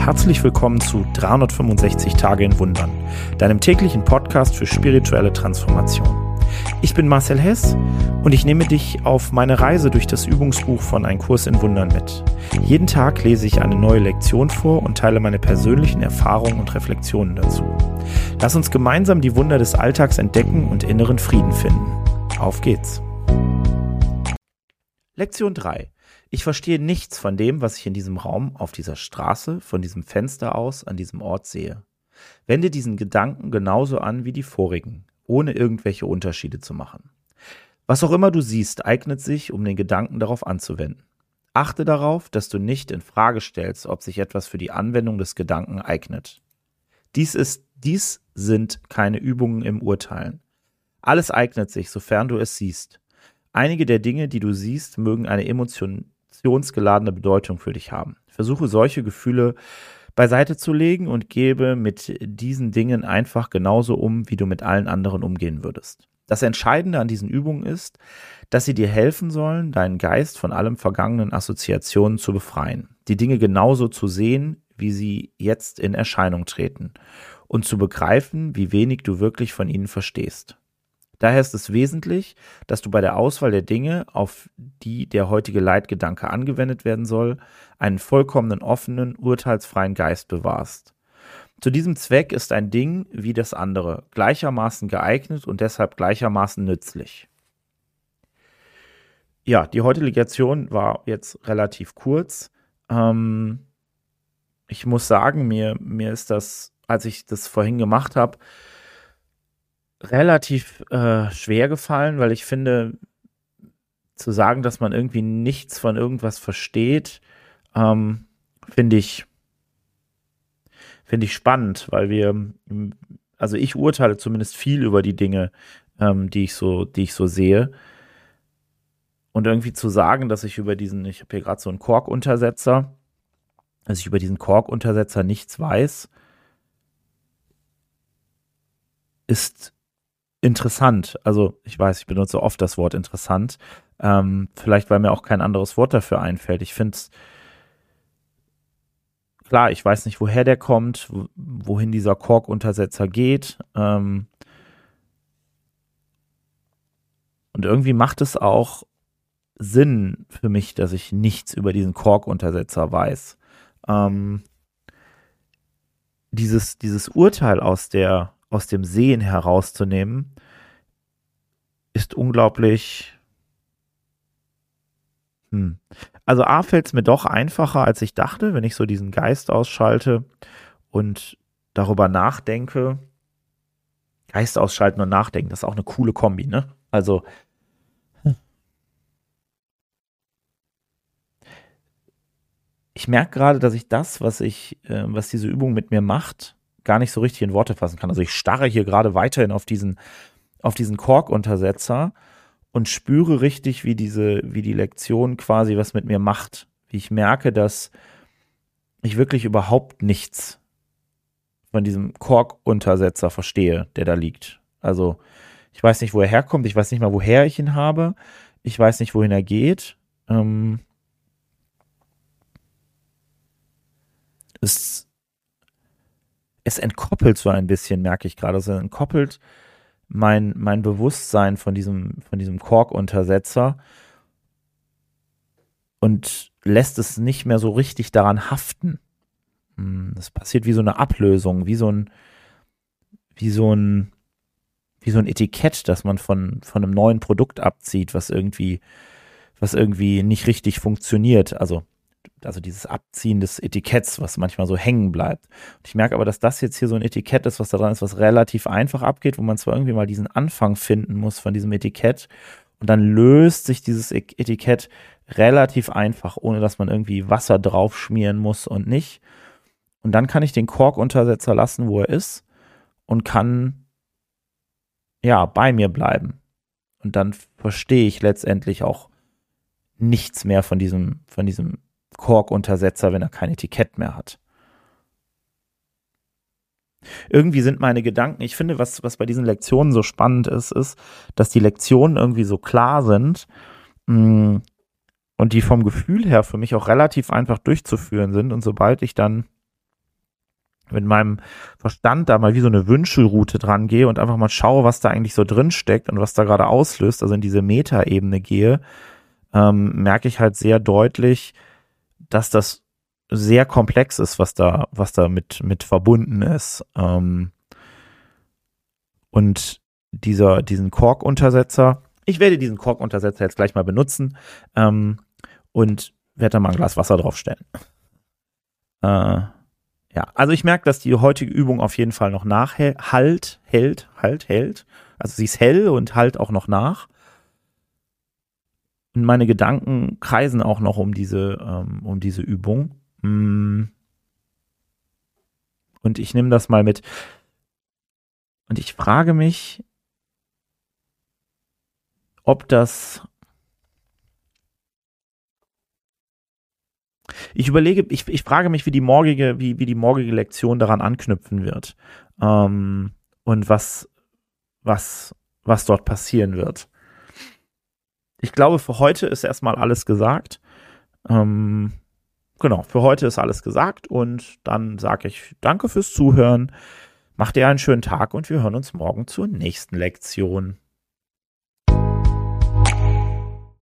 herzlich willkommen zu 365 Tage in Wundern, deinem täglichen Podcast für spirituelle Transformation. Ich bin Marcel Hess und ich nehme dich auf meine Reise durch das Übungsbuch von Ein Kurs in Wundern mit. Jeden Tag lese ich eine neue Lektion vor und teile meine persönlichen Erfahrungen und Reflexionen dazu. Lass uns gemeinsam die Wunder des Alltags entdecken und inneren Frieden finden. Auf geht's! Lektion 3. Ich verstehe nichts von dem, was ich in diesem Raum, auf dieser Straße, von diesem Fenster aus, an diesem Ort sehe. Wende diesen Gedanken genauso an wie die vorigen, ohne irgendwelche Unterschiede zu machen. Was auch immer du siehst, eignet sich, um den Gedanken darauf anzuwenden. Achte darauf, dass du nicht in Frage stellst, ob sich etwas für die Anwendung des Gedanken eignet. Dies sind keine Übungen im Urteilen. Alles eignet sich, sofern du es siehst. Einige der Dinge, die du siehst, mögen eine emotionsgeladene Bedeutung für dich haben. Versuche solche Gefühle beiseite zu legen und gebe mit diesen Dingen einfach genauso um, wie du mit allen anderen umgehen würdest. Das Entscheidende an diesen Übungen ist, dass sie dir helfen sollen, deinen Geist von allem vergangenen Assoziationen zu befreien, die Dinge genauso zu sehen, wie sie jetzt in Erscheinung treten und zu begreifen, wie wenig du wirklich von ihnen verstehst. Daher ist es wesentlich, dass du bei der Auswahl der Dinge, auf die der heutige Leitgedanke angewendet werden soll, einen vollkommenen, offenen, urteilsfreien Geist bewahrst. Zu diesem Zweck ist ein Ding wie das andere gleichermaßen geeignet und deshalb gleichermaßen nützlich. Ja, die heutige Lektion war jetzt relativ kurz. Ich muss sagen, mir ist das, als ich das vorhin gemacht habe, relativ schwer gefallen, weil ich finde, zu sagen, dass man irgendwie nichts von irgendwas versteht, finde ich spannend, weil ich urteile zumindest viel über die Dinge, die ich so sehe. Und irgendwie zu sagen, dass ich über ich habe hier gerade so einen Korkuntersetzer, dass ich über diesen Korkuntersetzer nichts weiß, ist interessant. Also ich weiß, ich benutze oft das Wort interessant. Vielleicht, weil mir auch kein anderes Wort dafür einfällt. Ich finde es klar, ich weiß nicht, woher der kommt, wohin dieser Korkuntersetzer geht. Und irgendwie macht es auch Sinn für mich, dass ich nichts über diesen Korkuntersetzer weiß. Dieses Urteil aus dem Sehen herauszunehmen, ist unglaublich. Also A, fällt es mir doch einfacher, als ich dachte, wenn ich so diesen Geist ausschalte und darüber nachdenke. Geist ausschalten und nachdenken, das ist auch eine coole Kombi, ne? Also ich merke gerade, dass ich das, was diese Übung mit mir macht, gar nicht so richtig in Worte fassen kann. Also ich starre hier gerade weiterhin auf diesen Korkuntersetzer und spüre richtig, wie die Lektion quasi was mit mir macht. Wie ich merke, dass ich wirklich überhaupt nichts von diesem Korkuntersetzer verstehe, der da liegt. Also ich weiß nicht, wo er herkommt, ich weiß nicht mal, woher ich ihn habe, ich weiß nicht, wohin er geht. Es entkoppelt so ein bisschen, merke ich gerade. Es entkoppelt mein Bewusstsein von diesem Korkuntersetzer und lässt es nicht mehr so richtig daran haften. Das passiert wie so eine Ablösung, wie so ein Etikett, das man von einem neuen Produkt abzieht, was irgendwie nicht richtig funktioniert. Also dieses Abziehen des Etiketts, was manchmal so hängen bleibt. Und ich merke aber, dass das jetzt hier so ein Etikett ist, was da dran ist, was relativ einfach abgeht, wo man zwar irgendwie mal diesen Anfang finden muss von diesem Etikett und dann löst sich dieses Etikett relativ einfach, ohne dass man irgendwie Wasser drauf schmieren muss und nicht. Und dann kann ich den Korkuntersetzer lassen, wo er ist und kann bei mir bleiben. Und dann verstehe ich letztendlich auch nichts mehr von diesem Korkuntersetzer, wenn er kein Etikett mehr hat. Irgendwie sind meine Gedanken, ich finde, was bei diesen Lektionen so spannend ist, dass die Lektionen irgendwie so klar sind und die vom Gefühl her für mich auch relativ einfach durchzuführen sind. Und sobald ich dann mit meinem Verstand da mal wie so eine Wünschelroute dran gehe und einfach mal schaue, was da eigentlich so drin steckt und was da gerade auslöst, also in diese Metaebene gehe, merke ich halt sehr deutlich, dass das sehr komplex ist, was da mit verbunden ist. Und diesen Korkuntersetzer, ich werde diesen Korkuntersetzer jetzt gleich mal benutzen und werde da mal ein Glas Wasser draufstellen. Ja, also ich merke, dass die heutige Übung auf jeden Fall noch hält. Also sie ist hell und halt auch noch nach. Und meine Gedanken kreisen auch noch um diese Übung. Und ich nehme das mal mit. Und ich frage mich, ob das. Ich frage mich, wie die morgige Lektion daran anknüpfen wird. Und was dort passieren wird. Ich glaube, für heute ist erstmal alles gesagt. Genau, für heute ist alles gesagt und dann sage ich danke fürs Zuhören. Macht ihr einen schönen Tag und wir hören uns morgen zur nächsten Lektion.